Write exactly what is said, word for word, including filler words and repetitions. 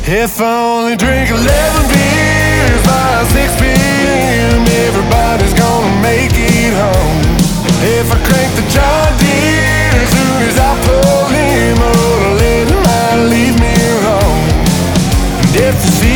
If I only drink eleven beers by six p.m., everybody's gonna make it home. If I crank the John Deere as soon as I pull him, oh, the lady might leave me alone. And if the